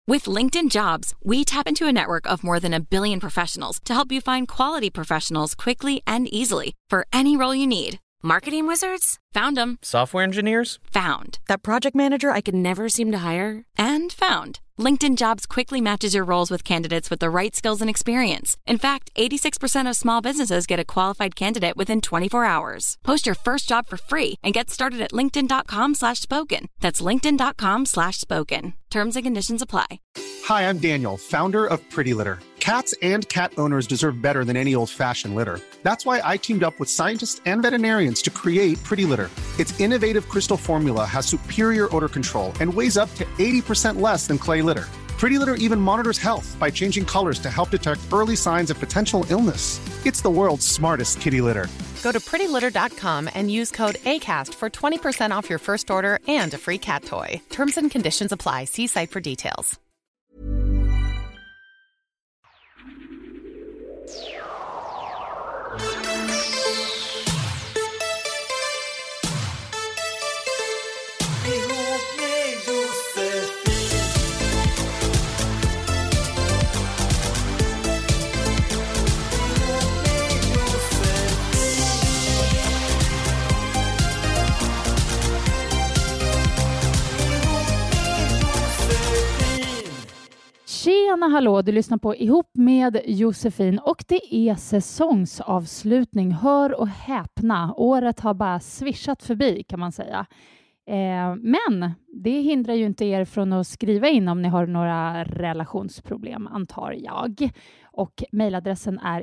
With LinkedIn Jobs, we tap into a network of more than 1 billion professionals to help you find quality professionals quickly and easily for any role you need. Marketing wizards? Found them. Software engineers? Found. That project manager I could never seem to hire? And found. LinkedIn Jobs quickly matches your roles with candidates with the right skills and experience. In fact, 86% of small businesses get a qualified candidate within 24 hours. Post your first job for free and get started at linkedin.com/spoken. That's linkedin.com/spoken. Terms and conditions apply. Hi, I'm Daniel, founder of Pretty Litter. Cats and cat owners deserve better than any old-fashioned litter. That's why I teamed up with scientists and veterinarians to create Pretty Litter. Its innovative crystal formula has superior odor control and weighs up to 80% less than clay litter. Pretty Litter even monitors health by changing colors to help detect early signs of potential illness. It's the world's smartest kitty litter. Go to prettylitter.com and use code ACAST for 20% off your first order and a free cat toy. Terms and conditions apply. See site for details. Tjena, hallå, du lyssnar på Ihop med Josefin och det är säsongsavslutning. Hör och häpna, året har bara svischat förbi kan man säga. Men det hindrar ju inte er från att skriva in om ni har några relationsproblem, antar jag. Och mejladressen är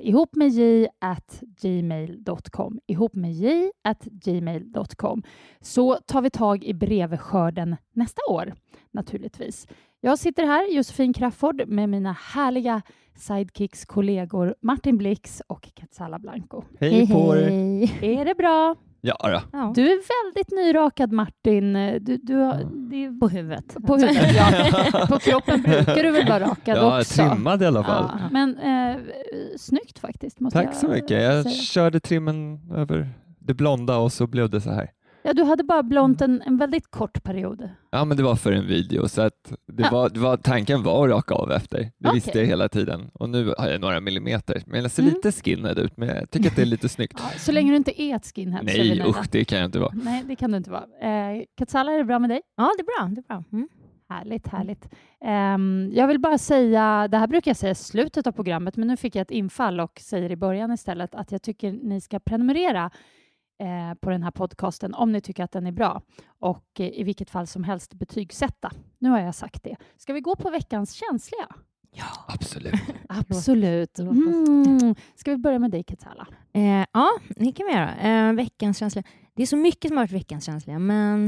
ihopmedj@gmail.com. ihopmedj@gmail.com. Så tar vi tag i brevskörden nästa år, naturligtvis. Jag sitter här, Josefin Crafoord, med mina härliga sidekicks, kollegor Martin Blix och Katsala Blanco. Hej på er! Är det bra? Ja då. Ja. Du är väldigt nyrakad, Martin. Du har, på huvudet. På huvudet, ja. På kroppen brukar du väl vara rakad också? Ja, trimmad i alla fall. Ja. Men snyggt faktiskt. Tack så mycket. Jag körde trimmen över det blonda och så blev det så här. Ja, du hade bara blont en väldigt kort period. Ja, men det var för en video så att tanken var att raka av efter. Det visste jag hela tiden. Och nu har jag några millimeter. Men jag ser lite skinhead ut, men jag tycker att det är lite snyggt. Ja, så länge du inte är ett skinhead. Nej, usch, det kan jag inte vara. Nej, det kan du inte vara. Katsala, är det bra med dig? Ja, det är bra. Mm. Härligt. Jag vill bara säga, det här brukar jag säga i slutet av programmet, men nu fick jag ett infall och säger i början istället att jag tycker ni ska prenumerera på den här podcasten om ni tycker att den är bra och i vilket fall som helst betygsätta. Nu har jag sagt det. Ska vi gå på veckans känsliga? Ja, absolut. Ska vi börja med dig, Katsala? Ja, det kan vi göra. Veckans känsliga. Det är så mycket som har varit veckans känsliga, men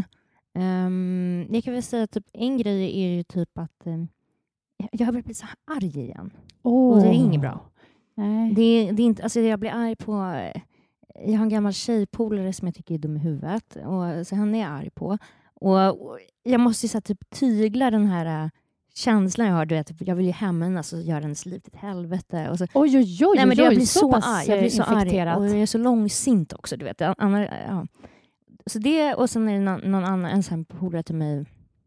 jag kan väl säga typ en grej är ju typ att jag har blivit så arg igen. Och det är inget bra. Nej. Det är inte, alltså jag blir arg på. Jag har en gammal tjejpolare som jag tycker är dum i huvudet. Och så henne är jag arg på. Och jag måste ju så typ tygla den här känslan jag har. Du vet, jag vill ju hämnas och göra hennes liv till ett helvete. Och så, oj. Nej, men jag blir så arg. Jag blir så arg. Och jag är så långsint också. Du vet. Ja. Så det, och sen är det någon annan, en sån polare till mig.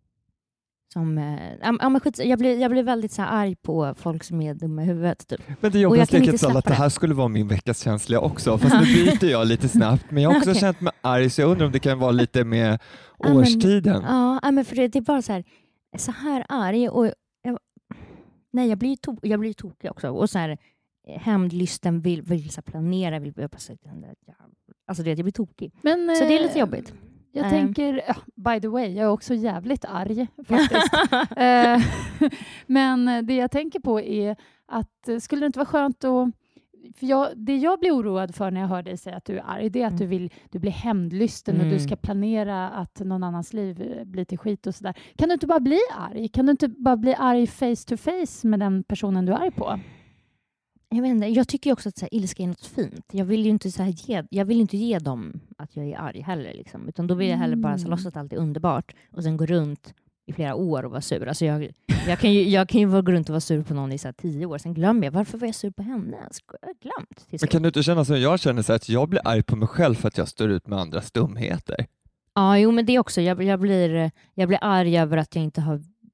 Jag blir väldigt så här arg på folk som är dumma i huvudet typ. Men det jobbigaste är att det här skulle vara min veckas känsliga också. Fast nu byter jag lite snabbt. Men jag har också känt mig arg, så jag undrar om det kan vara lite med årstiden. Men för det är bara så här arg. Och jag blir tokig också. Och så här hämndlysten vill så planera. Alltså jag blir tokig. Men, så det är lite jobbigt. Jag tänker, by the way, jag är också jävligt arg faktiskt. Men det jag tänker på är att skulle det inte vara skönt att... För det jag blir oroad för när jag hör dig säga att du är arg, det är att du blir hämndlysten och du ska planera att någon annans liv blir till skit och sådär. Kan du inte bara bli arg? Kan du inte bara bli arg face to face med den personen du är arg på? Jag vet inte, jag tycker också att så här, ilska är något fint. Jag vill ju inte ge dem att jag är arg heller liksom. Utan då vill jag hellre bara låtsas att allt är underbart och sen gå runt i flera år och vara sur. Alltså jag kan ju gå runt och vara sur på någon i så här 10 år. Sen glömmer jag, varför var jag sur på henne? Jag har glömt. Men kan du inte känna som jag känner så att jag blir arg på mig själv för att jag står ut med andras dumheter? Ja, jo, men det också. Jag blir arg över att jag inte har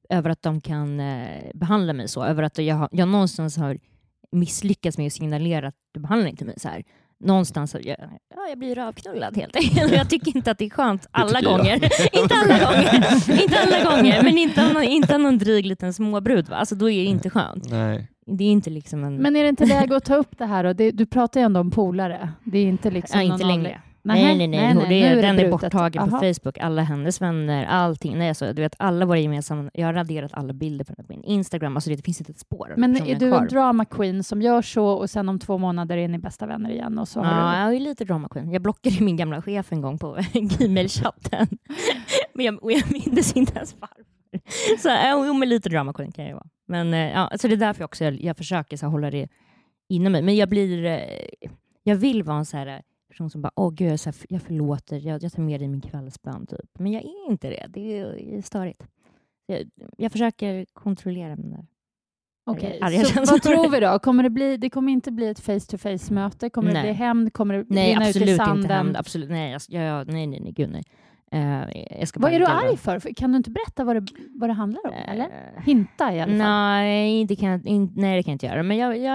över att de kan behandla mig så. Över att jag någonstans har misslyckats med att signalera att du behandlar inte mig så här. Någonstans så jag blir rövknullad helt enkelt. Jag tycker inte att det är skönt alla gånger. Inte alla gånger, men inte någon dryg liten småbrud, va? Alltså då är det inte skönt. Nej. Det är inte liksom Men är det inte läge att ta upp det här? Och du pratar ju ändå om polare. Det är inte liksom inte längre. Nej. Den är borttagen på Facebook. Alla hennes vänner, allting. Nej, alltså, du vet, alla våra gemensamma. Jag har raderat alla bilder på min Instagram. Alltså, det finns inte ett spår. Men är du en drama queen som gör så och sen om 2 månader är ni bästa vänner igen? Och så har jag är lite drama queen. Jag blockade min gamla chef en gång på Gmail-chatten. Men jag minns inte ens varför. Så men lite drama queen kan jag vara. Men alltså, det är därför också jag försöker så hålla det inom mig. Men jag vill vara en så här person som bara, gud, jag förlåter, jag tar med dig i min kvällsbön typ. Men jag är inte det. Det är störigt. Jag försöker kontrollera mina Okej, så vad tror vi då? Det kommer inte bli ett face-to-face möte? Kommer det bli hämnd? Kommer det brinna ut i sanden? Inte hämnd, absolut. Nej, nej, gud nej. Vad är du arg för? Kan du inte berätta vad det handlar om? Eller? Hinta i alla fall. Nej, det kan jag inte göra. Men jag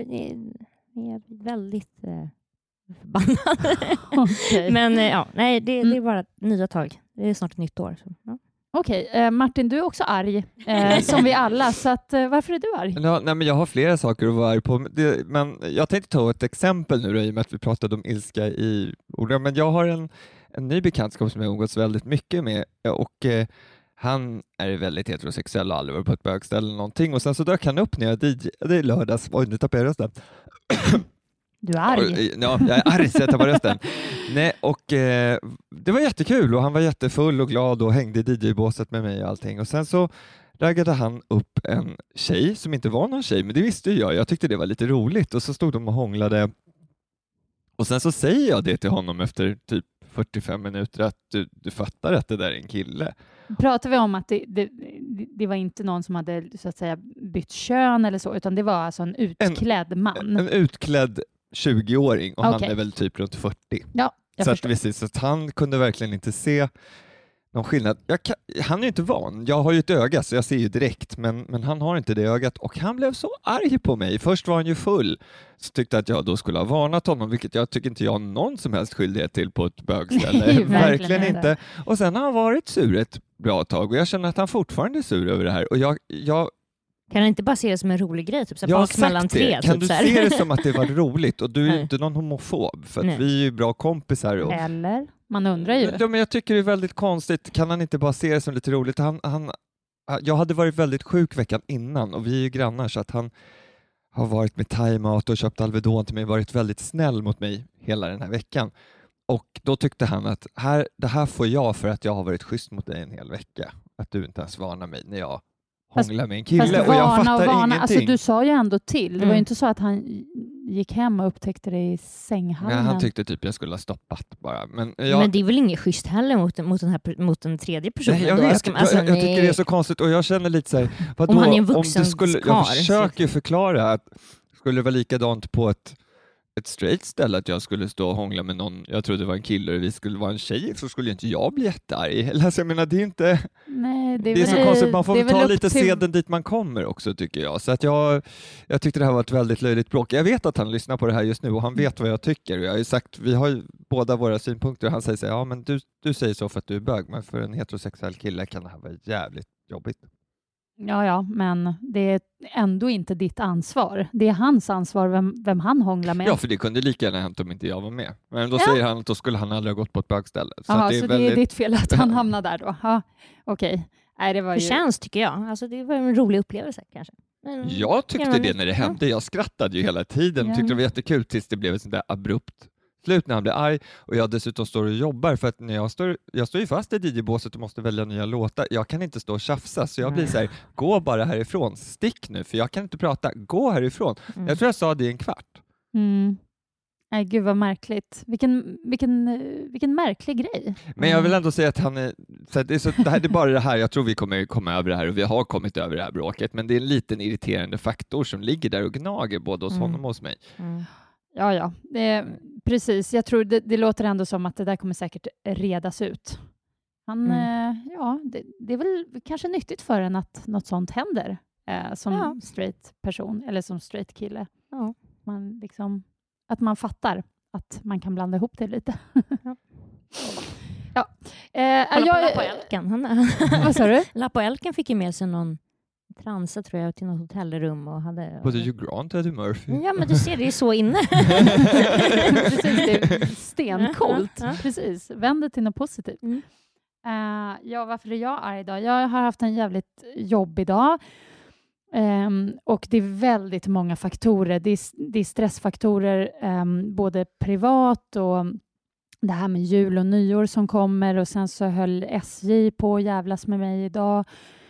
är väldigt förbannad. Okay. Men nej, det är bara nya tag. Det är snart ett nytt år. Ja. Okej, Martin, du är också arg, som vi alla. Så att, varför är du arg? Nej, men jag har flera saker att vara arg på. Men jag tänkte ta ett exempel nu då, i och med att vi pratade om ilska i ord. Men jag har en ny bekantskap som jag umgåtts väldigt mycket med. Och han är väldigt heterosexuell och aldrig varit på ett bögställe eller någonting. Och sen så dök han upp när jag DJade i lördags. Oj, nu tappade jag rösten. Du är arg. Ja, jag är arg så jag tappar rösten. Nej, och det var jättekul och han var jättefull och glad och hängde i DJ-båset med mig och allting. Och sen så raggade han upp en tjej som inte var någon tjej, men det visste jag. Jag tyckte det var lite roligt och så stod de och hånglade. Och sen så säger jag det till honom efter typ 45 minuter att du fattar att det där är en kille. Pratar vi om att det var inte någon som hade så att säga bytt kön eller så, utan det var alltså en utklädd man? En utklädd 20-åring och han är väl typ runt 40. Ja, så att han kunde verkligen inte se någon skillnad. Han är inte van. Jag har ju ett öga så jag ser ju direkt, men han har inte det ögat och han blev så arg på mig. Först var han ju full, så tyckte att jag då skulle ha varnat honom, vilket jag tycker inte jag har någon som helst skyldighet till på ett bögställe. Verkligen inte. Och sen har han varit sur ett bra tag och jag känner att han fortfarande är sur över det här. Och jag kan han inte bara se det som en rolig grej? Typ, så bak mellan tre, kan du se det som att det var roligt? Och du är inte någon homofob, för att vi är ju bra kompisar. Och... Eller? Man undrar ju. Ja, men jag tycker det är väldigt konstigt. Kan han inte bara se det som lite roligt? Jag hade varit väldigt sjuk veckan innan och vi är ju grannar, så att han har varit med thaimat och köpt Alvedon till mig, varit väldigt snäll mot mig hela den här veckan. Och då tyckte han att det här får jag för att jag har varit schysst mot dig en hel vecka. Att du inte ens varnar mig när jag hånglar med en kille och jag fattar ingenting. Alltså, du sa ju ändå till. Det var ju inte så att han gick hem och upptäckte det i sänghallen. Nej, han tyckte typ jag skulle ha stoppat bara. Men det är väl inget schysst heller mot den tredje personen. Nej, jag vet. Jag tycker det är så konstigt och jag känner lite så här, vadå, om han är en vuxen jag försöker förklara att skulle det vara likadant på ett straight ställe, att jag skulle stå och hångla med någon, jag trodde det var en kille och vi skulle vara en tjej, så skulle inte jag bli jättearg. Alltså, jag menar, det är inte... Nej, det är så konstigt, man får ta lite seden dit man kommer också, tycker jag. Så att jag tyckte det här var ett väldigt löjligt bråk. Jag vet att han lyssnar på det här just nu och han vet vad jag tycker. Jag har ju sagt, vi har ju båda våra synpunkter och han säger så här, ja men du säger så för att du är bög, men för en heterosexuell kille kan det här vara jävligt jobbigt. Ja, men det är ändå inte ditt ansvar. Det är hans ansvar vem han hånglar med. Ja, för det kunde lika gärna hänt om inte jag var med. Men då säger han att då skulle han aldrig ha gått på ett bögställe. Så det är ditt fel att han hamnar där då? Ja, okej. Nej, det var ju... känns, tycker jag. Alltså, det var en rolig upplevelse kanske. Men jag tyckte det när det hände. Jag skrattade ju hela tiden. Tyckte det var jättekul tills det blev ett sånt där abrupt slut när han blev arg, och jag dessutom står och jobbar, för att när jag står ju fast i DJ-båset och måste välja nya låtar. Jag kan inte stå och tjafsa, så jag blir så här, gå bara härifrån, stick nu, för jag kan inte prata, gå härifrån. Jag tror jag sa det i en kvart. Nej, gud vad märkligt. Vilken märklig grej. Men jag vill ändå säga att han är, det är bara det här, jag tror vi kommer komma över det här, och vi har kommit över det här bråket, men det är en liten irriterande faktor som ligger där och gnager både hos honom och hos mig. Ja. Precis. Jag tror det låter ändå som att det där kommer säkert redas ut. Det är väl kanske nyttigt för en att något sånt händer som straight person eller som straight kille. Ja. Att man fattar att man kan blanda ihop det lite. Kolla på Lappo Elken. Vad sa du? Lappo Elken fick ju med sig någon transa, tror jag, till något hotellrum och hade... Både Hugh Grant och Eddie Murphy. Ja, men du ser, det är så inne. Precis, det är stencoolt. Ja. Precis, vänd det till något positivt. Varför är jag arg idag? Jag har haft en jävligt jobbig dag. Och det är väldigt många faktorer. Det är stressfaktorer, både privat och det här med jul och nyår som kommer. Och sen så höll SJ på att jävlas med mig idag.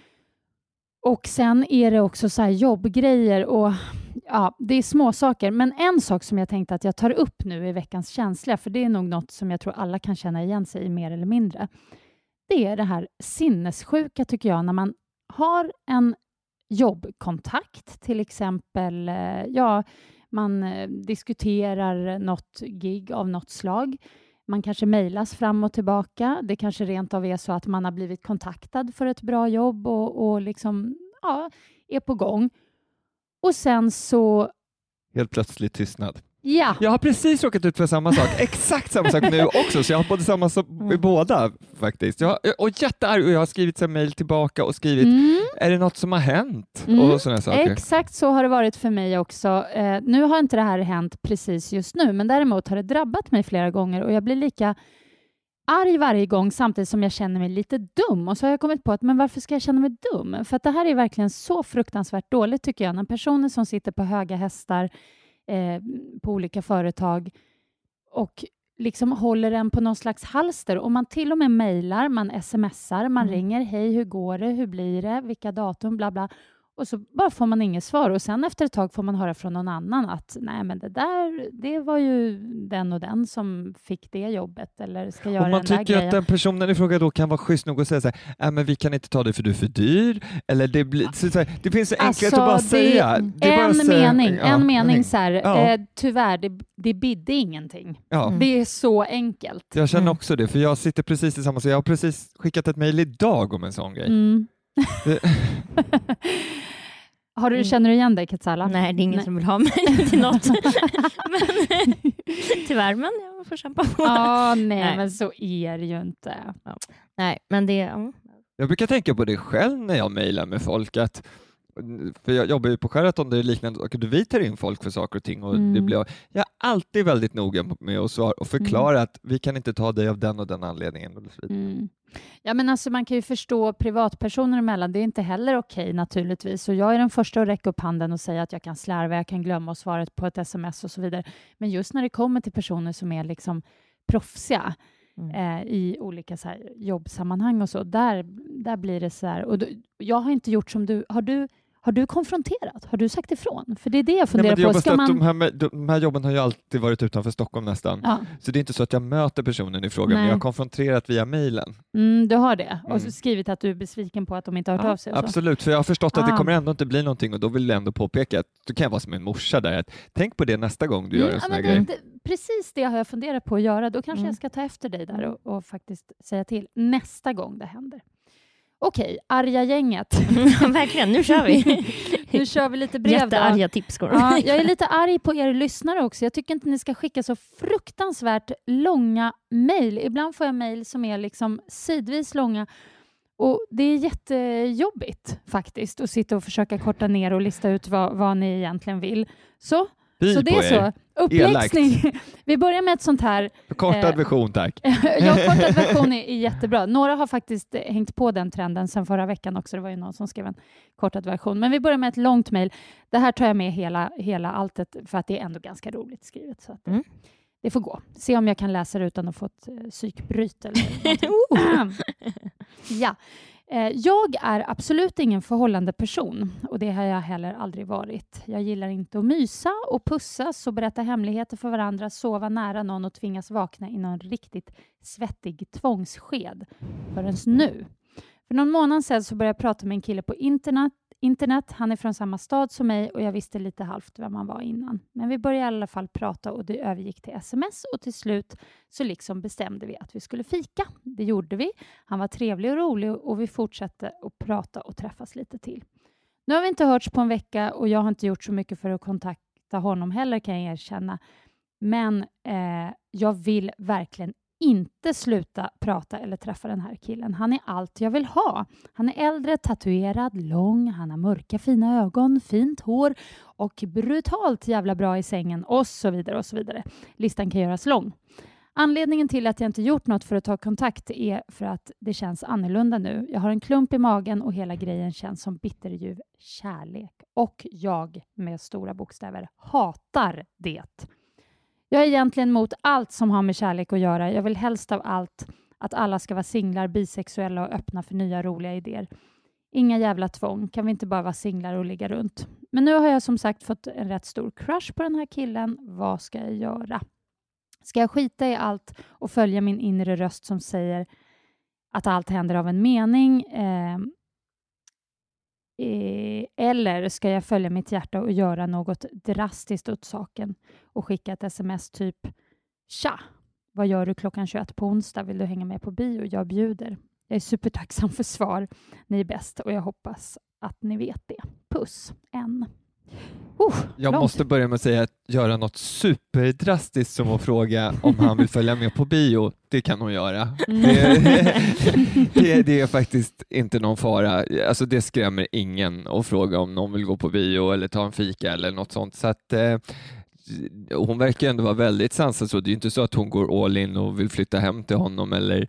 Och sen är det också så här jobbgrejer och det är små saker. Men en sak som jag tänkte att jag tar upp nu i veckans känsla, för det är nog något som jag tror alla kan känna igen sig i mer eller mindre. Det är det här sinnessjuka, tycker jag, när man har en jobbkontakt, till exempel, man diskuterar något gig av något slag. Man kanske mejlas fram och tillbaka. Det kanske rent av är så att man har blivit kontaktad för ett bra jobb och liksom, är på gång. Och sen så... Helt plötsligt tystnad. Ja. Jag har precis råkat ut för samma sak. Exakt samma sak nu också. Så jag har både samma sak i båda faktiskt. Och jättearg. Och jag har skrivit en mejl tillbaka och skrivit, är det något som har hänt? Och sådana saker. Exakt så har det varit för mig också. Nu har inte det här hänt precis just nu. Men däremot har det drabbat mig flera gånger. Och jag blir lika arg varje gång samtidigt som jag känner mig lite dum. Och så har jag kommit på att, men varför ska jag känna mig dum? För att det här är verkligen så fruktansvärt dåligt, tycker jag. När personer som sitter på höga hästar på olika företag och liksom håller en på någon slags halster. Och man till och med mejlar, man smsar, man ringer, hej, hur går det, hur blir det, vilka datum, bla bla. Och så bara får man inget svar. Och sen efter ett tag får man höra från någon annan att nej, men det var ju den och den som fick det jobbet eller ska göra och man den där tycker grejen. att den personen i fråga då kan vara schysst nog och säga så här, men vi kan inte ta det för du är för dyr. Eller det blir så här, det finns enklare att bara säga. En mening så här, tyvärr, det bidde ingenting. Ja. Det är så enkelt. Jag känner också det, för jag sitter precis i samma, så jag har precis skickat ett mejl idag om en sån grej. Känner du igen dig, Katsala? Nej, det är ingen som vill ha mig till något. Tyvärr, men jag får kämpa på. Nej, men så är det ju inte. Ja. Nej, men det... Jag brukar tänka på det själv när jag mejlar med folk, att för jag jobbar ju på Sheraton, det är liknande, och vi tar in folk för saker och ting och det blir, jag är alltid väldigt noga med att svara och förklara att vi kan inte ta dig av den och den anledningen. Ja, men alltså man kan ju förstå privatpersoner emellan, det är inte heller okej naturligtvis, och jag är den första att räcka upp handen och säga att jag kan slarva, jag kan glömma svaret på ett sms och så vidare, men just när det kommer till personer som är liksom proffsiga i olika så här jobbsammanhang och så, där blir det så här, och jag har inte gjort som du, har du konfronterat? Har du sagt ifrån? För det är det jag funderar på. De här jobben har ju alltid varit utanför Stockholm nästan. Ja. Så det är inte så att jag möter personen i frågan, men jag har konfronterat via mejlen. Du har det? Och så skrivit att du är besviken på att de inte har hört av sig? Absolut, för jag har förstått att det kommer ändå inte bli någonting, och då vill jag ändå påpeka att du kan vara som en morsa där. Tänk på det nästa gång du gör en sån här grej. Precis det har jag funderat på att göra. Då kanske jag ska ta efter dig där och faktiskt säga till nästa gång det händer. Okej, arga gänget. Verkligen, nu kör vi. Nu kör vi lite brev. Jättearga tips. Ja, jag är lite arg på er lyssnare också. Jag tycker inte ni ska skicka så fruktansvärt långa mejl. Ibland får jag mejl som är liksom sidvis långa. Och det är jättejobbigt faktiskt att sitta och försöka korta ner och lista ut vad ni egentligen vill. Så det är så. Uppläxning. Vi börjar med ett sånt här... Kortad version, tack. Kortad version är jättebra. Några har faktiskt hängt på den trenden sedan förra veckan också. Det var ju någon som skrev en kortad version. Men vi börjar med ett långt mejl. Det här tar jag med hela alltet för att det är ändå ganska roligt skrivet. Så att det får gå. Se om jag kan läsa det utan att få ett psykbryt. Ja. Jag är absolut ingen förhållande person, och det har jag heller aldrig varit. Jag gillar inte att mysa och pussas och berätta hemligheter för varandra, sova nära någon och tvingas vakna i någon riktigt svettig tvångssked förrän nu. För någon månad sedan så började jag prata med en kille på internet. Han är från samma stad som mig och jag visste lite halvt vem han var innan. Men vi började i alla fall prata och det övergick till sms och till slut så liksom bestämde vi att vi skulle fika. Det gjorde vi. Han var trevlig och rolig och vi fortsatte att prata och träffas lite till. Nu har vi inte hörts på en vecka och jag har inte gjort så mycket för att kontakta honom heller, kan jag erkänna. Men jag vill verkligen inte sluta prata eller träffa den här killen. Han är allt jag vill ha. Han är äldre, tatuerad, lång, han har mörka fina ögon, fint hår och brutalt jävla bra i sängen och så vidare och så vidare. Listan kan göras lång. Anledningen till att jag inte gjort något för att ta kontakt är för att det känns annorlunda nu. Jag har en klump i magen och hela grejen känns som bitterljuv kärlek. Och jag, med stora bokstäver, hatar det. Jag är egentligen emot allt som har med kärlek att göra. Jag vill helst av allt att alla ska vara singlar, bisexuella och öppna för nya roliga idéer. Inga jävla tvång. Kan vi inte bara vara singlar och ligga runt? Men nu har jag som sagt fått en rätt stor crush på den här killen. Vad ska jag göra? Ska jag skita i allt och följa min inre röst som säger att allt händer av en mening? Eller ska jag följa mitt hjärta och göra något drastiskt åt saken och skicka ett sms typ tja, vad gör du klockan 21 på onsdag? Vill du hänga med på bio? Jag bjuder. Jag är supertacksam för svar. Ni är bäst och jag hoppas att ni vet det. Puss, en. Jag måste börja med att säga att göra något superdrastiskt som att fråga om han vill följa med på bio. Det kan hon göra. Det är faktiskt inte någon fara. Alltså det skrämmer ingen att fråga om någon vill gå på bio eller ta en fika eller något sånt. Så att hon verkar ändå vara väldigt sansad. Så det är inte så att hon går all in och vill flytta hem till honom eller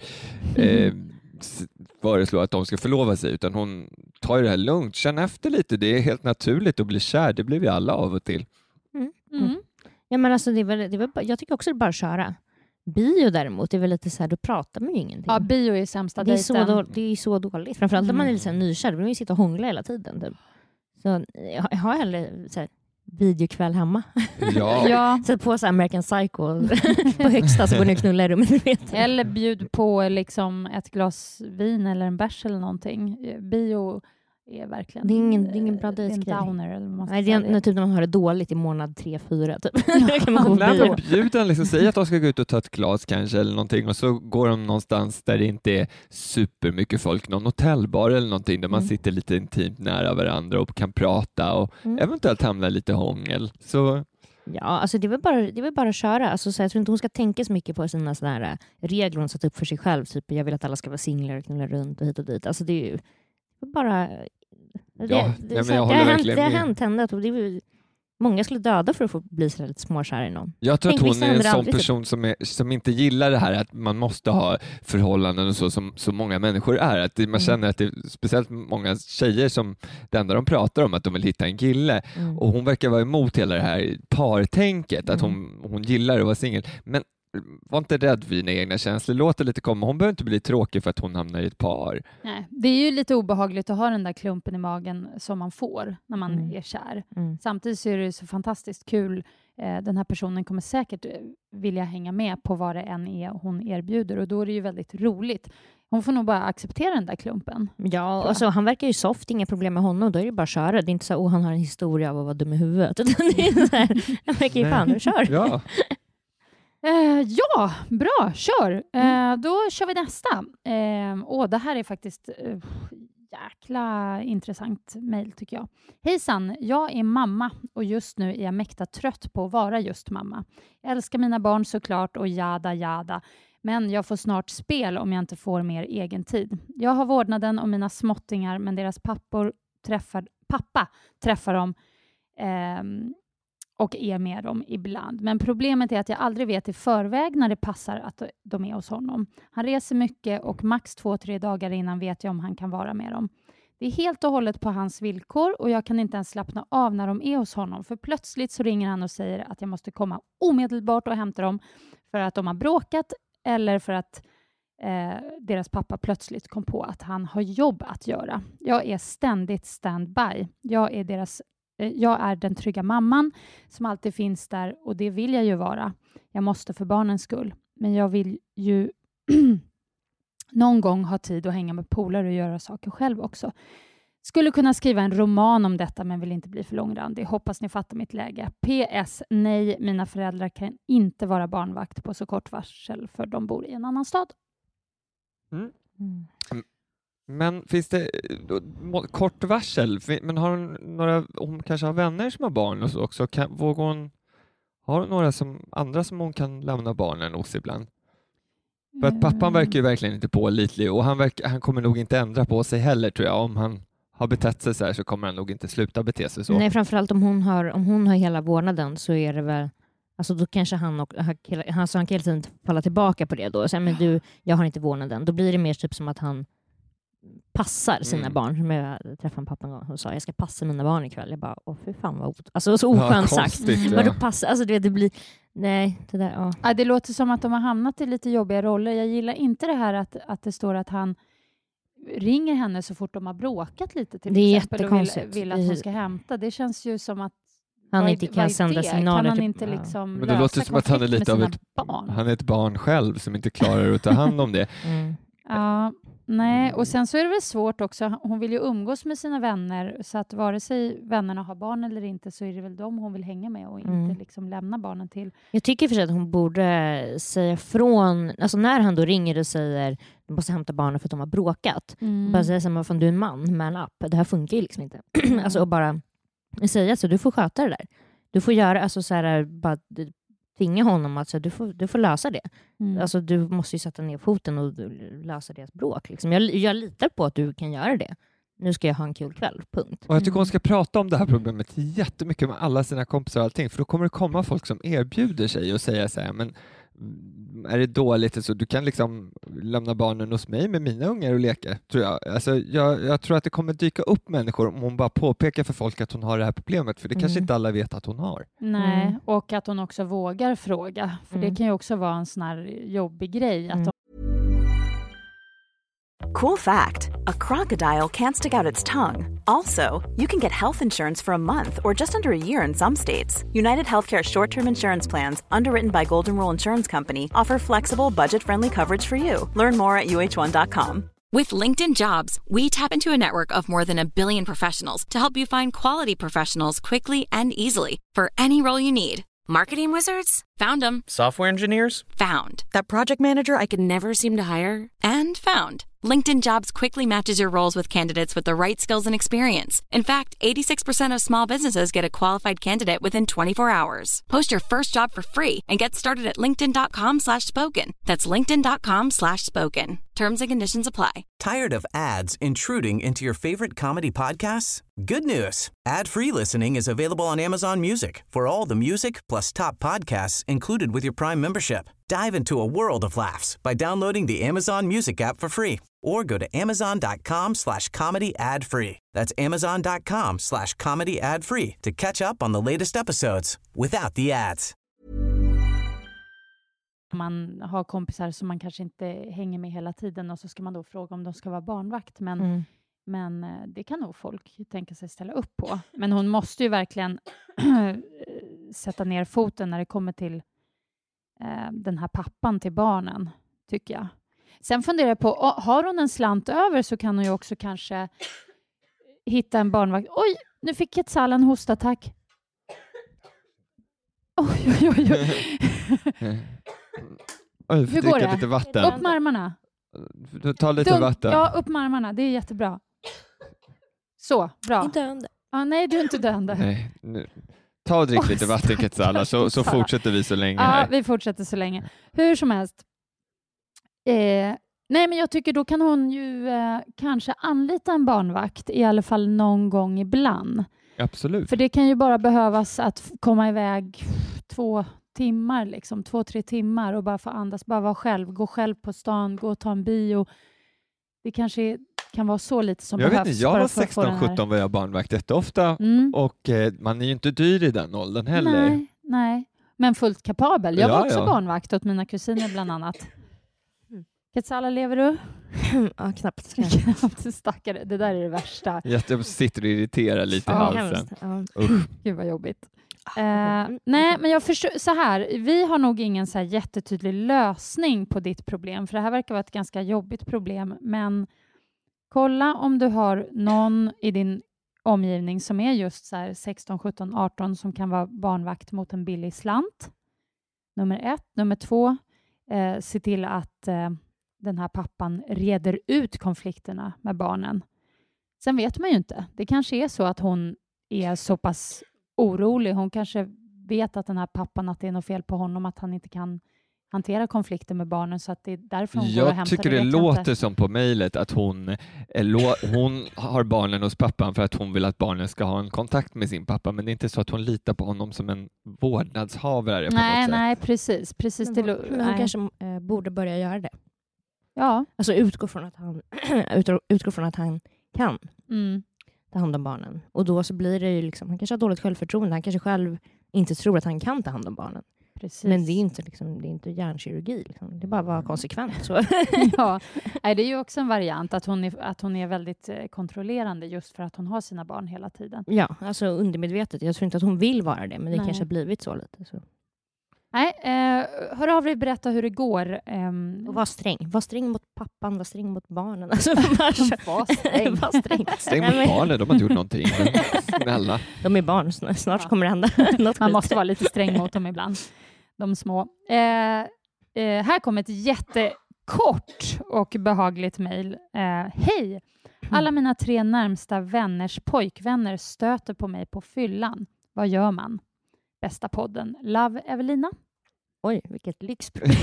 föreslå att de ska förlova sig, utan hon tar ju det här lugnt, känner efter lite, det är helt naturligt att bli kär, det blir vi alla av och till. Ja, men alltså, jag tycker också det är bara att köra. Bio däremot är väl lite så här, då pratar man ju ingenting. Ja, bio är sämsta dejten. Det är så dåligt, framförallt när man är lite så här nykär, då vill man ju sitta och hångla hela tiden typ. Så jag har hellre så här videokväll hemma. Ja. Sätt på så American Psycho på högsta så går ni och knullar i rummet. Eller bjud på liksom ett glas vin eller en bärs eller någonting. Bio är verkligen... Det är ingen bra dejtgrej. Nej, det är typ när man har det dåligt i månad 3-4 typ. Kan man gå på bio. Bjuden liksom, säg att de ska gå ut och ta ett glas kanske eller någonting och så går de någonstans där det inte är supermycket folk, någon hotellbar eller någonting där man sitter lite intimt nära varandra och kan prata och eventuellt hamna lite hångel. Så... Ja, alltså det är väl bara att köra. Alltså, så jag tror inte hon ska tänka så mycket på sina sådana regler hon satt upp för sig själv. Typ, jag vill att alla ska vara singlar och knulla runt och hit och dit. Alltså det är ju bara... Det har hänt henne. Många skulle döda för att få bli så lite småkär i någon. Jag tror att hon är en sån person som inte gillar det här att man måste ha förhållanden och så många människor är. Att man känner att det är speciellt många tjejer som det enda de pratar om att de vill hitta en kille. Och hon verkar vara emot hela det här partänket. Att hon gillar att vara singel. Men var inte rädd för dina egna känslor. Låt det lite komma. Hon behöver inte bli tråkig för att hon hamnar i ett par. Nej, det är ju lite obehagligt att ha den där klumpen i magen som man får när man är kär. Samtidigt så är det så fantastiskt kul. Den här personen kommer säkert vilja hänga med på vad det än är hon erbjuder. Och då är det ju väldigt roligt. Hon får nog bara acceptera den där klumpen. Ja, och så, han verkar ju soft, inga problem med honom. Då är det bara att köra. Det är inte så han har en historia av att vara dum i huvudet. Det är så här, han verkar ju fan, kör. Ja. Ja, bra, kör. Då kör vi nästa. Det här är faktiskt jäkla intressant mejl tycker jag. Hejsan, jag är mamma och just nu är jag mäkta trött på att vara just mamma. Jag älskar mina barn såklart och jada. Men jag får snart spel om jag inte får mer egen tid. Jag har vårdnaden om mina småttingar men deras pappa träffar dem och är med dem ibland. Men problemet är att jag aldrig vet i förväg när det passar att de är hos honom. Han reser mycket och max 2-3 dagar innan vet jag om han kan vara med dem. Det är helt och hållet på hans villkor och jag kan inte ens slappna av när de är hos honom. För plötsligt så ringer han och säger att jag måste komma omedelbart och hämta dem för att de har bråkat eller för att deras pappa plötsligt kom på att han har jobb att göra. Jag är ständigt standby. Jag är den trygga mamman som alltid finns där och det vill jag ju vara. Jag måste för barnens skull. Men jag vill ju någon gång ha tid att hänga med polare och göra saker själv också. Skulle kunna skriva en roman om detta men vill inte bli för långrandig. Hoppas ni fattar mitt läge. PS. Nej, mina föräldrar kan inte vara barnvakt på så kort varsel för de bor i en annan stad. Men finns det kort varsel? Men har hon kanske har vänner som har barn och så också? Har hon några andra som hon kan lämna barnen hos ibland? För att pappan verkar ju verkligen inte pålitlig och han kommer nog inte ändra på sig heller, tror jag. Om han har betett sig så här så kommer han nog inte sluta bete sig så. Nej, framförallt om hon har hela vårdnaden så är det väl, alltså då kanske han kan hela tiden falla tillbaka på det då. Så, men jag har inte vårdnaden. Då blir det mer typ som att han passar sina barn. Som jag träffade en pappa en gång och sa, jag ska passa mina barn ikväll. Jag bara, fy fan vad alltså så oskönt sagt. Men då passar, alltså det blir, nej, det där, ja. Ja, det låter som att de har hamnat i lite jobbiga roller. Jag gillar inte det här att det står att han ringer henne så fort de har bråkat lite till det exempel och vill att hon ska hämta. Det känns ju som att han inte kan sända signaler. Kan han inte liksom men det låter som att han är lite av han är ett barn själv som inte klarar att ta hand om det. Ja, nej. Och sen så är det väl svårt också. Hon vill ju umgås med sina vänner så att vare sig vännerna har barn eller inte så är det väl dem hon vill hänga med och inte liksom lämna barnen till. Jag tycker för sig att hon borde säga från, alltså när han då ringer och säger du måste hämta barnen för att de har bråkat. Bara säga som att du är en man up. Det här funkar ju liksom inte. Alltså och bara säga så, du får sköta det där. Du får göra, alltså så här, bara tvinga honom att så du får lösa det. Alltså du måste ju sätta ner foten och lösa deras bråk. Liksom. Jag litar på att du kan göra det. Nu ska jag ha en kul kväll, punkt. Och jag tycker hon ska prata om det här problemet jättemycket med alla sina kompisar och allting. För då kommer det komma folk som erbjuder sig och säga så här, men är det dåligt så du kan liksom lämna barnen hos mig med mina ungar och leka, tror jag. Alltså, jag tror att det kommer dyka upp människor om hon bara påpekar för folk att hon har det här problemet, för det kanske inte alla vet att hon har. Nej, och att hon också vågar fråga, för det kan ju också vara en sån här jobbig grej att Cool fact, a crocodile can't stick out its tongue. Also, you can get health insurance for a month or just under a year in some states. United Healthcare short-term insurance plans, underwritten by Golden Rule Insurance Company, offer flexible, budget-friendly coverage for you. Learn more at uh1.com. With LinkedIn Jobs, we tap into a network of more than 1 billion professionals to help you find quality professionals quickly and easily for any role you need. Marketing wizards? Found them. Software engineers? Found. That project manager I could never seem to hire? And found. LinkedIn Jobs quickly matches your roles with candidates with the right skills and experience. In fact, 86% of small businesses get a qualified candidate within 24 hours. Post your first job for free and get started at linkedin.com/spoken. That's linkedin.com/spoken. Terms and conditions apply. Tired of ads intruding into your favorite comedy podcasts? Good news. Ad-free listening is available on Amazon Music for all the music plus top podcasts included with your Prime membership. Dive into a world of laughs by downloading the Amazon Music app for free or go to amazon.com/comedy ad-free. That's amazon.com/comedy ad-free to catch up on the latest episodes without the ads. Man har kompisar som man kanske inte hänger med hela tiden och så ska man då fråga om de ska vara barnvakt. Men det kan nog folk tänka sig ställa upp på. Men hon måste ju verkligen sätta ner foten när det kommer till den här pappan till barnen, tycker jag. Sen funderar jag på, har hon en slant över så kan hon ju också kanske hitta en barnvakt. Oj, nu fick Quetzal en hostattack. Oj. Hur går det? Lite vatten. Upp med armarna. Ta lite vatten. Ja, upp med armarna. Det är jättebra. Så, bra. Inte döende. Nej, du är inte döende. Nej, nu. Ta och drick lite vatten, Quetzal, så fortsätter vi så länge här. Ja, vi fortsätter så länge. Hur som helst. Nej, men jag tycker då kan hon ju kanske anlita en barnvakt i alla fall någon gång ibland. Absolut. För det kan ju bara behövas att komma iväg 2 timmar, liksom 2-3 timmar och bara få andas, bara vara själv, gå själv på stan, gå och ta en bio. Det kanske kan vara så lite som behövs. Jag var 16-17 var jag barnvakt jätteofta och man är ju inte dyr i den åldern heller. Nej. Men fullt kapabel. Jag var också barnvakt åt mina kusiner bland annat. Quetzala, lever du? Ja, knappt. Stackare, det där är det värsta. Jag sitter och irriterar lite i halsen. Gud vad jobbigt. Nej, men jag förstår så här. Vi har nog ingen så här jättetydlig lösning på ditt problem. För det här verkar vara ett ganska jobbigt problem. Men Kolla om du har någon i din omgivning som är just så här 16, 17, 18 som kan vara barnvakt mot en billig slant. Nummer 1. Nummer 2. Se till att den här pappan reder ut konflikterna med barnen. Sen vet man ju inte. Det kanske är så att hon är så pass orolig. Hon kanske vet att den här pappan, att det är något fel på honom, att han inte kan hantera konflikter med barnen, så att det är därför hon går och hämtar. Jag tycker det låter som på mejlet att hon har barnen hos pappan för att hon vill att barnen ska ha en kontakt med sin pappa, men det är inte så att hon litar på honom som en vårdnadshavare på något sätt. Nej, precis. Men hon kanske borde börja göra det. Ja. Alltså utgå från att han kan ta hand om barnen. Och då så blir det ju liksom, han kanske har dåligt självförtroende. Han kanske själv inte tror att han kan ta hand om barnen. Precis. Men det är inte hjärnkirurgi. Liksom. Det är bara att vara konsekvent. Så. Ja, det är ju också en variant att hon är väldigt kontrollerande just för att hon har sina barn hela tiden. Ja, alltså undermedvetet. Jag tror inte att hon vill vara det, men det kanske har blivit så lite. Så. Nej, hör av dig och berätta hur det går. Och var sträng. Var sträng mot pappan, var sträng mot barnen. Alltså, var sträng. Sträng mot barnen, de har inte gjort någonting. Snälla. De är barn, snart kommer det hända något. Man måste vara lite sträng mot dem ibland. De små. Här kommer ett jättekort och behagligt mejl. Hej! Alla mina 3 närmsta vänners pojkvänner stöter på mig på fyllan. Vad gör man? Bästa podden. Love, Evelina. Oj, vilket lyxproblem.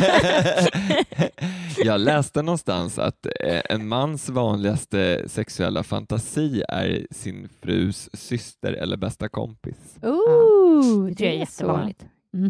Jag läste någonstans att en mans vanligaste sexuella fantasi är sin frus syster eller bästa kompis. Det tror jag är jättevanligt.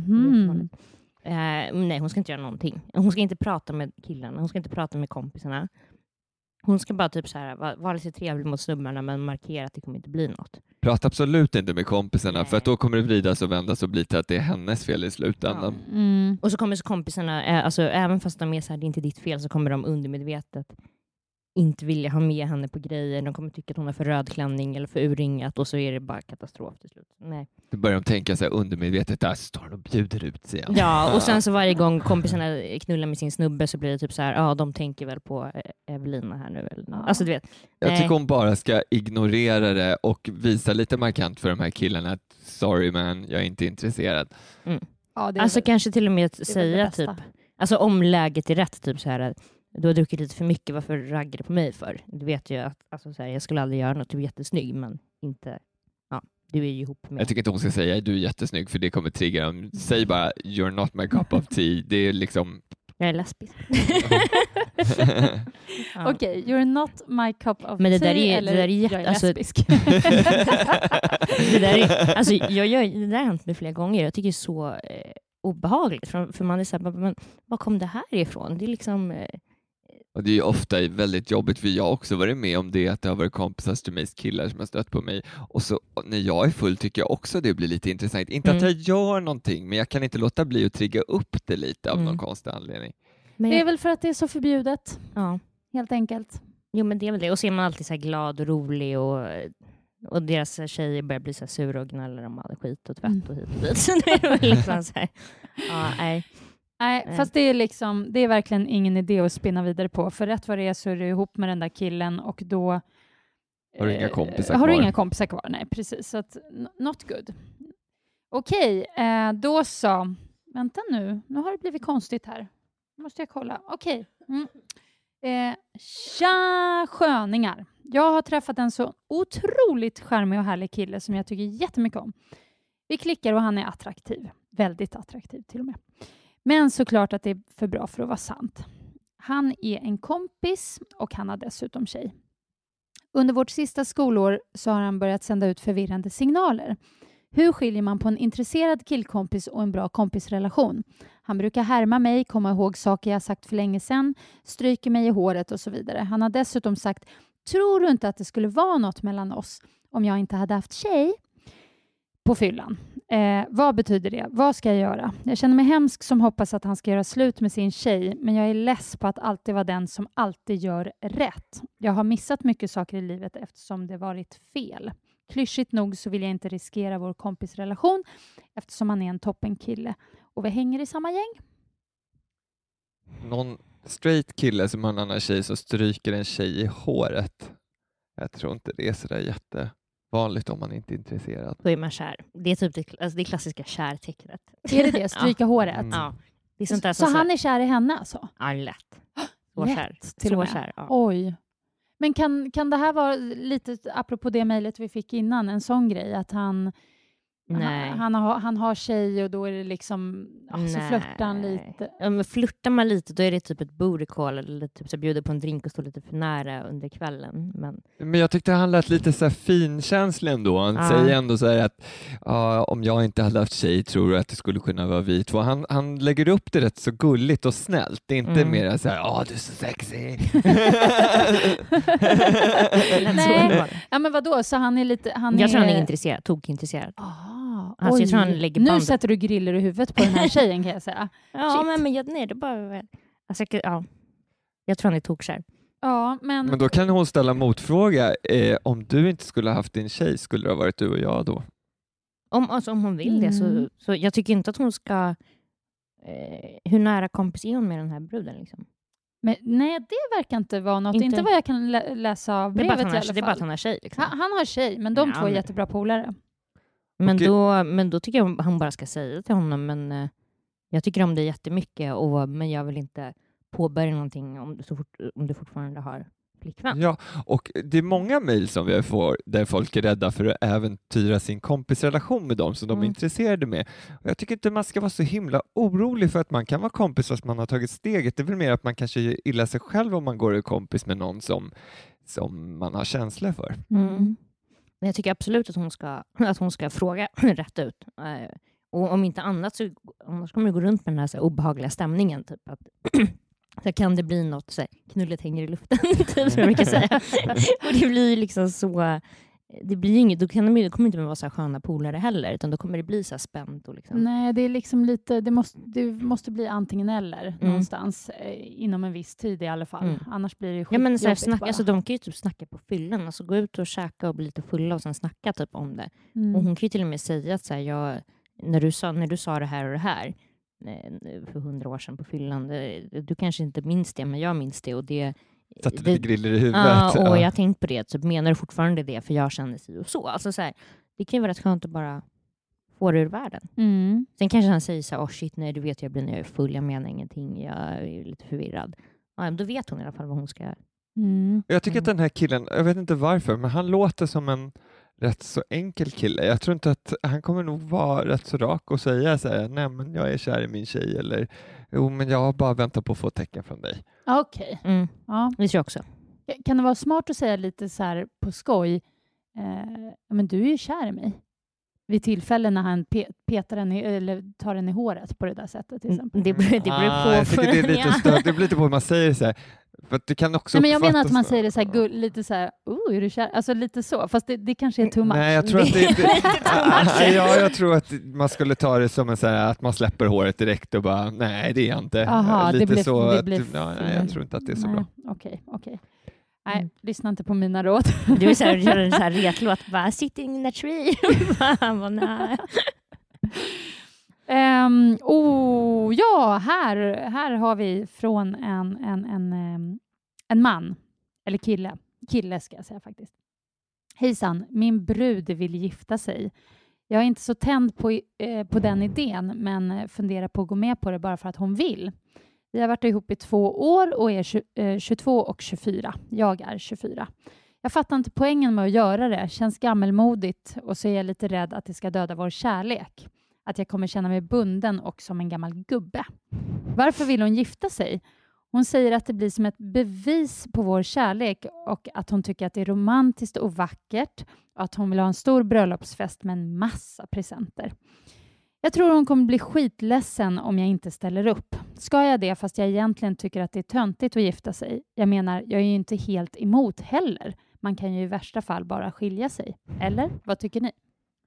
Nej, hon ska inte göra någonting. Hon ska inte prata med killarna. Hon ska inte prata med kompisarna. Hon ska bara typ så här vara lite trevlig mot snubbarna, men markera att det kommer inte bli något. Prata absolut inte med kompisarna, för att då kommer det vridas och vändas och bli till att det är hennes fel i slutändan. Ja. Och så kommer så kompisarna, alltså även fast de är så här, det är inte ditt fel, så kommer de undermedvetet inte vilja ha med henne på grejer. De kommer tycka att hon har för röd klänning eller för urringat, och så är det bara katastrof till slut. Nej. Då börjar de tänka så här undermedvetet, där står de och bjuder ut sig. Ja, och sen så varje gång kompisarna knullar med sin snubbe så blir det typ så här, ja, de tänker väl på Evelina här nu. Alltså du vet. Jag tycker hon bara ska ignorera det och visa lite markant för de här killarna att sorry man, jag är inte intresserad. Ja, alltså kanske till och med säga typ, alltså om läget är rätt, typ så här, du har druckit lite för mycket, varför raggar du på mig för? Du vet ju att alltså, så här, jag skulle aldrig göra något, du är jättesnygg, men inte, ja, du är ju ihop med. Jag tycker inte hon ska säga du är jättesnygg, för det kommer trigga dem. Säg bara you're not my cup of tea. Det är liksom... Jag är lesbisk. Okej, you're not my cup of men det tea, där är, eller det där är jag är lesbisk. Det där har hänt mig flera gånger. Jag tycker det är så obehagligt. För man är så här, men var kom det här ifrån? Det är liksom... Och det är ju ofta väldigt jobbigt, för jag har också varit med om det, att det har varit kompisar till mig, killar som har stött på mig, och så när jag är full tycker jag också det blir lite intressant. Inte att jag gör någonting, men jag kan inte låta bli att trigga upp det lite av någon konstig anledning. Men det är väl för att det är så förbjudet. Ja. Helt enkelt. Jo, men det är väl det. Och så är man alltid så här glad och rolig, och deras tjejer börjar bli så här sura och gnäller om all skit och tvätt och hit och dit. Så det är liksom så här, ja, nej. Nej, fast det är liksom, det är verkligen ingen idé att spinna vidare på. För rätt vad det är så är du ihop med den där killen, och då har du inga kompisar kvar. Har du inga kompisar kvar? Nej, precis. Så att, not good. Okej, då så. Vänta nu har det blivit konstigt här. Måste jag kolla. Okej. Tja sköningar. Jag har träffat en så otroligt charmig och härlig kille som jag tycker jättemycket om. Vi klickar och han är attraktiv. Väldigt attraktiv till och med. Men såklart att det är för bra för att vara sant. Han är en kompis och han har dessutom tjej. Under vårt sista skolår så har han börjat sända ut förvirrande signaler. Hur skiljer man på en intresserad killkompis och en bra kompisrelation? Han brukar härma mig, komma ihåg saker jag sagt för länge sedan, stryker mig i håret och så vidare. Han har dessutom sagt, tror du inte att det skulle vara något mellan oss om jag inte hade haft tjej? På fyllan. Vad betyder det? Vad ska jag göra? Jag känner mig hemsk som hoppas att han ska göra slut med sin tjej, men jag är less på att alltid vara den som alltid gör rätt. Jag har missat mycket saker i livet eftersom det varit fel. Klyschigt nog så vill jag inte riskera vår kompisrelation eftersom han är en toppenkille och vi hänger i samma gäng. Någon straight kille som har en annan tjej så stryker en tjej i håret. Jag tror inte det är sådär jättevanligt om man inte är intresserad. Då är man kär. Det är typ det klassiska kärtecknet. Är det stryka håret? Ja. Det är sånt där så han är kär i henne alltså? Ja, lätt. Så kär. Till och med. Kär, ja. Oj. Men kan det här vara lite, apropå det mejlet vi fick innan, en sån grej att han har tjej och då är det liksom, så flörtar han lite. Ja, men flörtar man lite då är det typ ett booty call eller typ så bjuder på en drink och står lite för nära under kvällen. Men jag tyckte han lät lite så här finkänslig ändå. Han säger ändå så här att om jag inte hade haft tjej tror du att det skulle kunna vara vi två. Han lägger upp det rätt så gulligt och snällt. Det är inte mer så här, du är så sexy. Nej, ja men vadå? Så han är lite... Jag tror han är intresserad, tokintresserad. Alltså, jag tror han lägger bandet. Nu sätter du griller i huvudet på den här tjejen kan jag säga. Nej, det bara... Alltså, jag tror han är tokkär. Ja, men då kan hon ställa motfråga. Om du inte skulle ha haft din tjej, skulle det ha varit du och jag då? Om hon vill det så jag tycker inte att hon ska... hur nära kompis är hon med den här bruden liksom? Men, nej, det verkar inte vara något. Inte vad jag kan läsa av brevet i alla fall. Det är bara att han har tjej. Liksom. Han har tjej, men de två är jättebra polare. Men då tycker jag han bara ska säga till honom. Men jag tycker om det jättemycket. Men jag vill inte påbörja någonting om du fortfarande har flickvän. Ja, och det är många mejl som vi får där folk är rädda för att äventyra sin kompisrelation med dem som de är intresserade med. Och jag tycker inte man ska vara så himla orolig för att man kan vara kompis fast man har tagit steget. Det är väl mer att man kanske gör illa sig själv om man går och kompis med någon som man har känslor för. Men jag tycker absolut att hon ska fråga rätt ut. Och om inte annat så annars kommer det gå runt med den här så här obehagliga stämningen. Typ att så kan det bli något så här, knullet hänger i luften. Typ, som jag brukar säga. Och det blir liksom så... Det blir inget, då kommer det inte vara så här sköna polare heller. Utan då kommer det bli så här spänt. Och liksom. Nej, det är liksom lite... Det måste bli antingen eller någonstans. Inom en viss tid i alla fall. Annars blir det men så här, alltså, de kan ju typ snacka på fyllan. Alltså gå ut och käka och bli lite fulla och sen snacka typ om det. Och hon kan ju till och med säga att så här, när du sa det här och det här för 100 år sedan på fyllan. Du kanske inte minns det, men jag minns det. Och det satte lite griller i huvudet. Och jag tänkte på det. Så menar du fortfarande det? För jag känner sig och så. Alltså så här, det kan ju vara rätt skönt att bara få det ur världen. Sen kanske han säger så här, shit, nej, du vet jag blir när jag är full. Jag menar ingenting. Jag är lite förvirrad. Ja, då vet hon i alla fall vad hon ska göra. Jag tycker att den här killen, jag vet inte varför, men han låter som en rätt så enkel kille. Jag tror inte att han kommer nog vara rätt så rak och säga så här, nej men jag är kär i min tjej eller jo men jag bara väntar på att få tecken från dig. Okej. Ja. Det tror jag också. Kan det vara smart att säga lite så här på skoj, men du är ju kär i mig. Vid tillfällen när han petar eller tar den i håret på det där sättet till exempel. Det beror på. Jag tycker det är lite stört. Det blir lite på hur man säger det så här. För att det kan också nej, men jag menar att man säger det så här, lite så här, är du kär? Alltså lite så, fast det kanske är too much. Nej, jag tror att jag tror att man skulle ta det som en så här, att man släpper håret direkt och bara, nej det är jag inte. Aha, lite det blir, så. det blir nej, jag tror inte att det är så bra. Okej. Nej, lyssna inte på mina råd. Du är så här, gör en så här retlåt, bara sitting in a tree. Nej. Här har vi från en man, eller kille ska jag säga faktiskt. Hejsan, min brud vill gifta sig. Jag är inte så tänd på den idén, men funderar på att gå med på det bara för att hon vill. Vi har varit ihop i 2 år och är 22 och 24. Jag är 24. Jag fattar inte poängen med att göra det. Känns gammelmodigt och så är jag lite rädd att det ska döda vår kärlek. Att jag kommer känna mig bunden och som en gammal gubbe. Varför vill hon gifta sig? Hon säger att det blir som ett bevis på vår kärlek och att hon tycker att det är romantiskt och vackert och att hon vill ha en stor bröllopsfest med en massa presenter. Jag tror hon kommer bli skitledsen om jag inte ställer upp. Ska jag det fast jag egentligen tycker att det är töntigt att gifta sig? Jag menar, jag är ju inte helt emot heller. Man kan ju i värsta fall bara skilja sig. Eller? Vad tycker ni?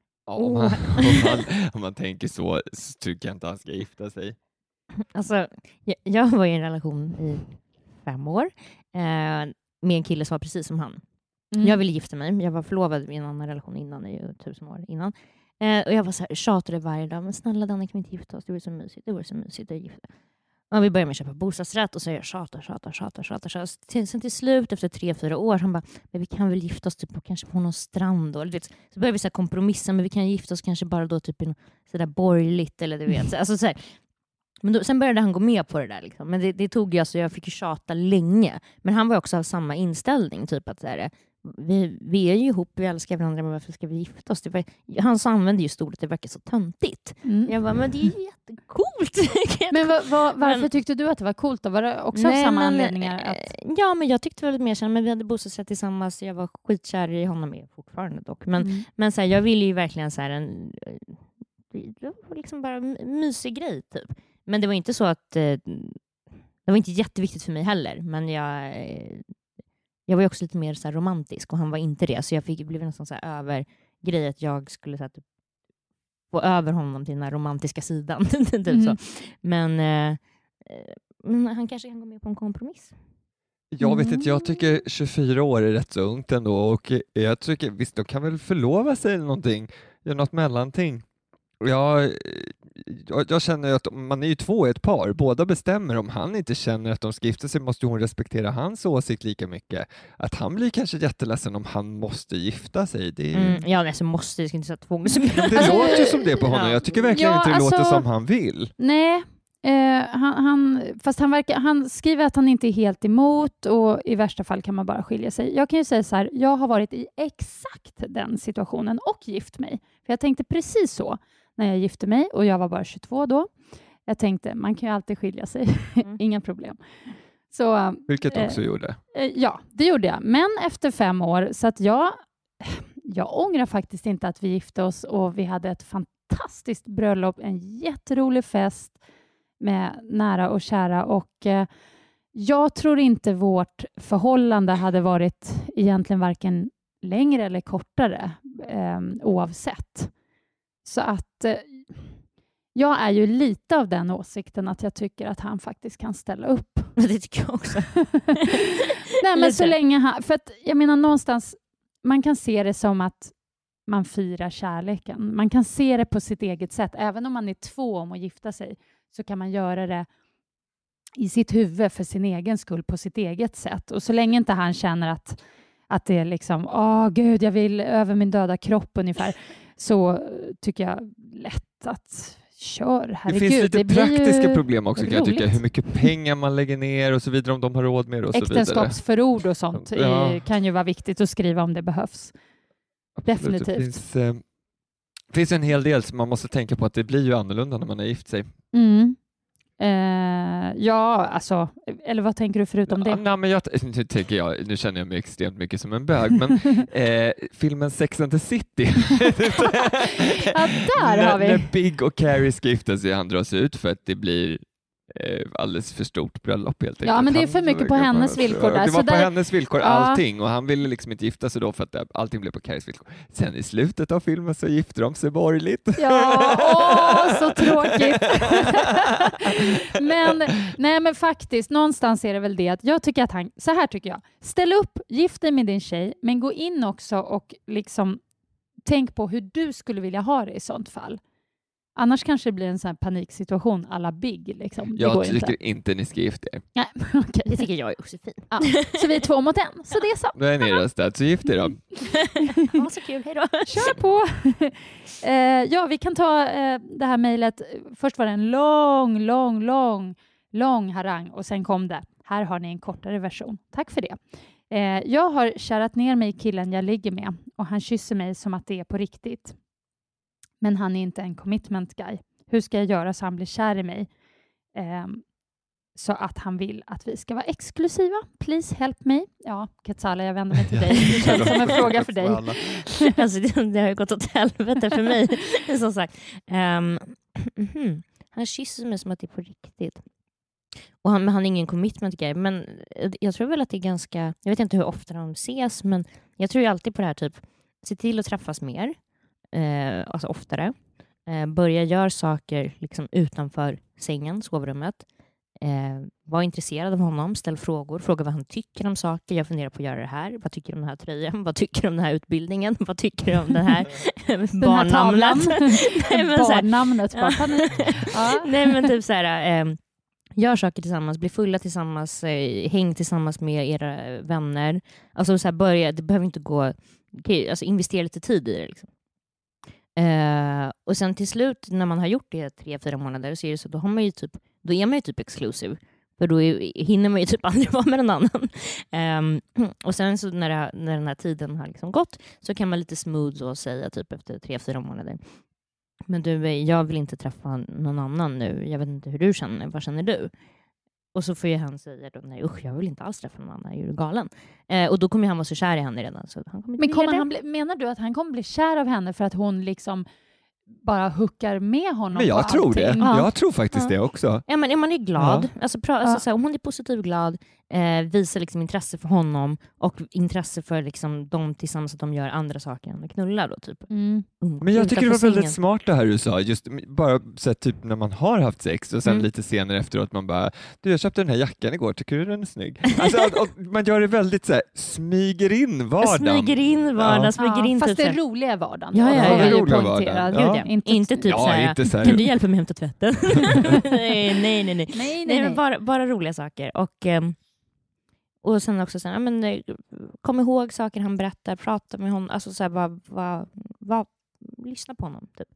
Om man tänker så tycker jag inte han ska gifta sig. Alltså, jag var i en relation i 5 år med en kille som var precis som han. Jag ville gifta mig. Jag var förlovad i en annan relation innan, i 1000 år innan. Och jag var så här, tjatade varje dag. Men snälla Danne, kan vi inte gifta oss? Det vore så mysigt. Det vore så mysigt att gifta. Och vi började med att köpa bostadsrätt och så jag tjatar. Sen till slut efter 3-4 år han bara, men vi kan väl gifta oss typ kanske på någon strand då. Så började vi så här kompromissa, men vi kan gifta oss kanske bara då typ i något sådär borgerligt eller du vet. Alltså så här. Men då, sen började han gå med på det där liksom. Men det tog jag så jag fick ju tjata länge. Men han var också av samma inställning typ att så här, vi är ju ihop, vi älskar varandra, men varför ska vi gifta oss? Han använde ju ordet, det verkar så töntigt. Jag bara, men det är ju jättecoolt. Men varför tyckte du att det var coolt då? Var det också av samma anledningar? Ja, men jag tyckte väldigt mer men vi hade bostadsrätt tillsammans, jag var skitkär i honom fortfarande dock. Men så här, jag ville ju verkligen så här det var liksom bara en mysig grej typ. Men det var inte så att det var inte jätteviktigt för mig heller, men jag var ju också lite mer så här romantisk och han var inte det. Så jag blev nästan så här över grej att jag skulle så här, typ, få över honom till den här romantiska sidan. Typ så. Men han kanske kan gå med på en kompromiss. Jag vet inte, jag tycker 24 år är rätt så ungt ändå. Och jag tycker, visst, de kan väl förlova sig eller någonting. Göra något mellanting. Jag känner att man är ju två i ett par. Båda bestämmer. Om han inte känner att de ska gifta sig måste hon respektera hans åsikt lika mycket. Att han blir kanske jätteledsen om han måste gifta sig. Det är ju... Ja, alltså måste. Jag ska inte säga tvång. Det låter ju som det på honom. Jag tycker verkligen inte det låter som han vill. Nej. Han skriver att han inte är helt emot och i värsta fall kan man bara skilja sig. Jag kan ju säga så här, jag har varit i exakt den situationen och gift mig. För jag tänkte precis så när jag gifte mig och jag var bara 22 då. Jag tänkte, man kan ju alltid skilja sig. Inga problem. Så, vilket också gjorde. Ja, det gjorde jag. Men efter 5 år, så att jag ångrar faktiskt inte att vi gifte oss och vi hade ett fantastiskt bröllop, en jätterolig fest med nära och kära och jag tror inte vårt förhållande hade varit egentligen varken längre eller kortare oavsett. Så att jag är ju lite av den åsikten att jag tycker att han faktiskt kan ställa upp. Det tycker jag också. Nej, men så länge han, för att jag menar någonstans, man kan se det som att man firar kärleken. Man kan se det på sitt eget sätt. Även om man är 2 om att gifta sig så kan man göra det i sitt huvud för sin egen skull på sitt eget sätt. Och så länge inte han känner att det är liksom, gud, jag vill över min döda kropp ungefär, så tycker jag lätt att kör, herregud. Det finns lite praktiska problem också roligt. Kan jag tycka. Hur mycket pengar man lägger ner och så vidare, om de har råd med det och så vidare. Äktenskapsförord och sånt kan ju vara viktigt att skriva om det behövs. Absolut. Definitivt. Det finns en hel del som man måste tänka på, att det blir ju annorlunda när man är gift sig. Ja, alltså, eller vad tänker du förutom det? Nej, men nu känner jag mig extremt mycket som en bög, men filmen Sex and the City. Ja, där har vi. När Big och Carrie ska gifta sig, han dras ut för att det blir alldeles för stort bröllop helt enkelt. Ja, men det är för mycket på hennes villkor där. Det var på hennes villkor allting, och han ville liksom inte gifta sig då för att allting blev på Carries villkor. Sen i slutet av filmen så gifter de sig borgerligt. Ja, så tråkigt. men faktiskt, någonstans är det väl det att jag tycker att så här tycker jag. Ställ upp, gift dig med din tjej, men gå in också och liksom tänk på hur du skulle vilja ha det i sånt fall. Annars kanske det blir en sån här paniksituation alla Big. Liksom. Jag tycker inte ni ska gifta er. Nej, okay. Det tycker jag är också fint. Ja. Så vi är 2 mot 1. Så det är så. Då är ni röstat, så gift er då. Ja, så kul. Hej då. Kör på. Ja, vi kan ta det här mejlet. Först var det en lång harang och sen kom det. Här har ni en kortare version. Tack för det. Jag har kärat ner mig i killen jag ligger med och han kysser mig som att det är på riktigt. Men han är inte en commitment guy. Hur ska jag göra så han blir kär i mig? Så att han vill att vi ska vara exklusiva. Please help me. Ja, Katsala, jag vänder mig till dig. Det känns som en fråga för dig. Alltså, det har ju gått åt helvete för mig. Som sagt. Han kysser mig som att det är på riktigt. Och han är ingen commitment guy. Men jag tror väl att det är ganska... Jag vet inte hur ofta de ses. Men jag tror ju alltid på det här typ. Se till att träffas mer. Alltså oftare. Börja göra saker liksom utanför sängen, sovrummet. Var intresserad av honom, ställ frågor. Fråga vad han tycker om saker. Jag funderar på att göra det här. Vad tycker du om den här tröjan? Vad tycker du om den här utbildningen? Vad tycker du om den här barnnamnet? Barnnamnet. Nej, men typ så här... Gör saker tillsammans, bli fulla tillsammans, häng tillsammans med era vänner. Alltså så här det behöver inte gå... Okay, alltså investera lite tid i det. Liksom. Och sen till slut, när man har gjort det 3-4 månader, så är det så, då är man ju typ exclusive. För då hinner man ju typ aldrig vara med någon annan. Och sen så när den här tiden har liksom gått, så kan man lite smooth och säga typ efter 3-4 månader. Men du, jag vill inte träffa någon annan nu. Jag vet inte hur du känner. Vad känner du? Och så får ju han säga då, nej usch, jag vill inte alls träffa någon annan. Jag är ju galen. Och då kommer han vara så kär i henne redan. Så han kommer menar du att han kommer bli kär av henne för att hon liksom bara huckar med honom? Men jag tror det. Ja. Jag tror faktiskt det också. Ja, men man är glad. Ja. Alltså, så här, om hon är positiv och glad, visar liksom intresse för honom och intresse för liksom de tillsammans, att de gör andra saker än att knulla då typ. Men jag tycker det var väldigt smart det här du sa, just bara så här, typ när man har haft sex och sen lite senare efteråt man bara, du, jag köpte den här jackan igår, tycker du den är snygg? Alltså, och man gör det väldigt så här, smyger in vardagen. Smyger in fast typ, det roliga är vardagen. Ja, det roliga vardagen. Ja. Inte typ så här, inte så här, kan du hjälpa mig hämta tvätten? nej. Bara roliga saker. Och sen också så här, men kom ihåg saker han berättar, prata med honom, alltså så här, lyssna på honom typ.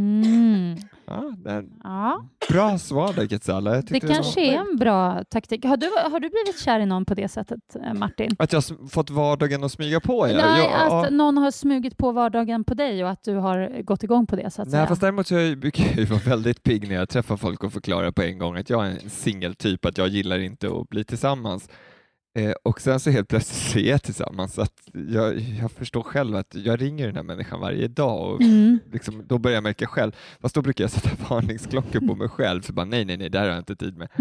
Bra svar där, Quetzala. Det kanske är en bra taktik. Har du blivit kär i någon på det sättet, Martin? Att jag fått vardagen att smyga på? Nej, att någon har smugit på vardagen på dig och att du har gått igång på det, så att säga. Fast däremot så brukar jag vara väldigt pigg när jag träffar folk och förklarar på en gång att jag är en singeltyp, att jag gillar inte att bli tillsammans. Och sen så helt plötsligt så är jag tillsammans, så att jag förstår själv att jag ringer den här människan varje dag och liksom, då börjar jag märka själv, fast då brukar jag sätta varningsklockor på mig själv, så bara nej, det här har jag inte tid med.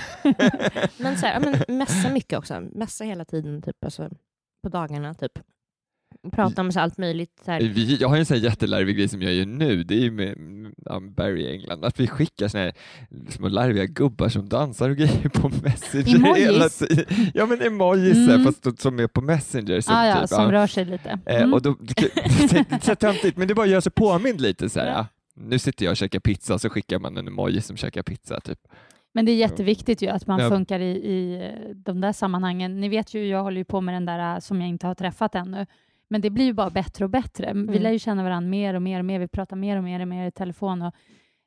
Men så här, mässa mycket också, mässa hela tiden typ, alltså, på dagarna typ. Prata om så allt möjligt. Så här. Jag har en sån här jättelarvig grej som jag gör nu. Det är ju med Barry i England. Att vi skickar såna här små larviga gubbar som dansar och grejer på Messenger hela tiden. Ja, men emojis fast som är på Messenger. Som rör sig lite. Och då så töntigt, men det bara gör sig påmind lite så här. Ja. Nu sitter jag och käkar pizza och så skickar man en emoji som käkar pizza typ. Men det är jätteviktigt ju att man funkar i de där sammanhangen. Ni vet ju, jag håller ju på med den där som jag inte har träffat ännu. Men det blir ju bara bättre och bättre. Vi lär ju känna varandra mer och mer. Vi pratar mer och mer i telefon. Och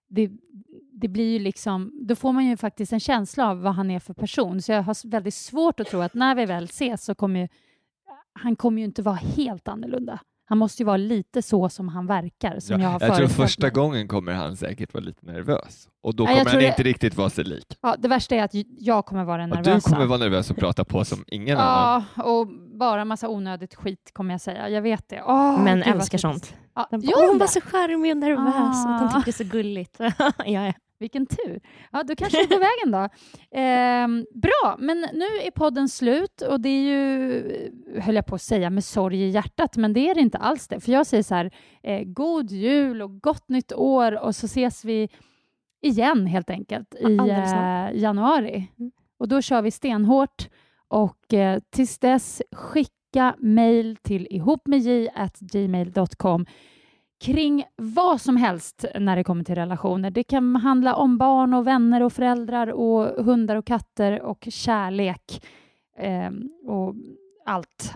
det blir ju liksom... Då får man ju faktiskt en känsla av vad han är för person. Så jag har väldigt svårt att tro att när vi väl ses så kommer han kommer ju inte vara helt annorlunda. Han måste ju vara lite så som han verkar. Som jag tror första gången kommer han säkert vara lite nervös. Och då kommer han inte riktigt vara sig lik. Ja, det värsta är att jag kommer vara den nervösa. Och du kommer vara nervös och prata på som ingen annan. Ja, och bara massa onödigt skit kommer jag säga. Jag vet det. Men älskar sånt. Ja, hon var så charmig och nervös. Och han tyckte så gulligt. Ja. Vilken tur. Ja, då kanske det är på vägen då. Bra, men nu är podden slut och det är ju, höll jag på att säga, med sorg i hjärtat, men det är det inte alls det. För jag säger så här, god jul och gott nytt år och så ses vi igen helt enkelt i januari. Och då kör vi stenhårt och tills dess skicka mejl till ihopmedj@gmail.com kring vad som helst när det kommer till relationer. Det kan handla om barn och vänner och föräldrar och hundar och katter och kärlek och allt.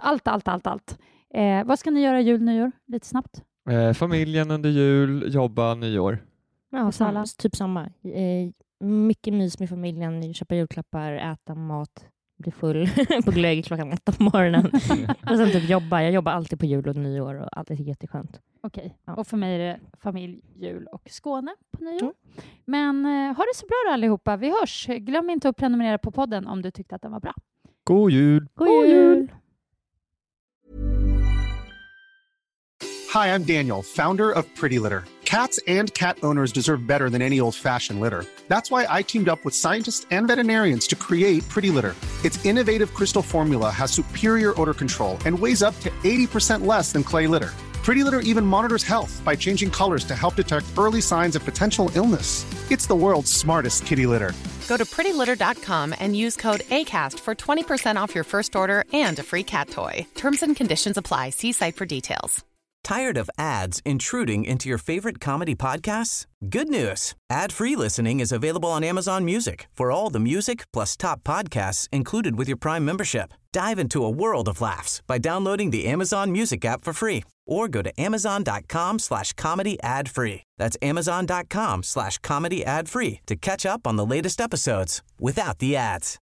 Vad ska ni göra jul, nyår? Lite snabbt. Familjen under jul, jobba, nyår. Ja, typ samma. Mycket mys med familjen, köpa julklappar, äta mat, bli full på glögg klockan 8 på morgonen. Och sen typ jobba. Jag jobbar alltid på jul och nyår och allt är jätteskönt. Okej. Ja. Och för mig är det familj, jul och Skåne på nyår. Men ha det så bra då allihopa. Vi hörs. Glöm inte att prenumerera på podden om du tyckte att den var bra. God jul! God jul! Hi, I'm Daniel, founder of Pretty Litter. Cats and cat owners deserve better than any old-fashioned litter. That's why I teamed up with scientists and veterinarians to create Pretty Litter. Its innovative crystal formula has superior odor control and weighs up to 80% less than clay litter. Pretty Litter even monitors health by changing colors to help detect early signs of potential illness. It's the world's smartest kitty litter. Go to prettylitter.com and use code ACAST for 20% off your first order and a free cat toy. Terms and conditions apply. See site for details. Tired of ads intruding into your favorite comedy podcasts? Good news. Ad-free listening is available on Amazon Music for all the music plus top podcasts included with your Prime membership. Dive into a world of laughs by downloading the Amazon Music app for free or go to amazon.com/comedy ad-free. That's amazon.com/comedy ad-free to catch up on the latest episodes without the ads.